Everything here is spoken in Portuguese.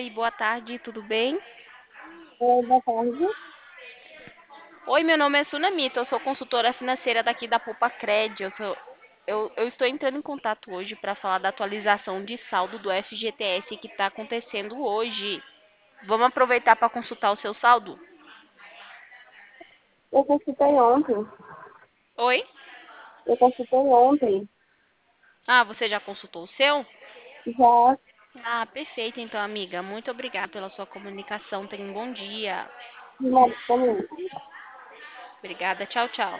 Oi, boa tarde, tudo bem? Oi, boa tarde. Oi, meu nome é Sunamita, eu sou consultora financeira daqui da Poupa Cred. Eu estou entrando em contato hoje para falar da atualização de saldo do FGTS que está acontecendo hoje. Vamos aproveitar para consultar o seu saldo? Eu consultei ontem. Oi? Eu consultei ontem. Ah, você já consultou o seu? Já Ah, perfeito, então, amiga. Muito obrigada pela sua comunicação. Tenha um bom dia. finalizei. Obrigada, tchau, tchau.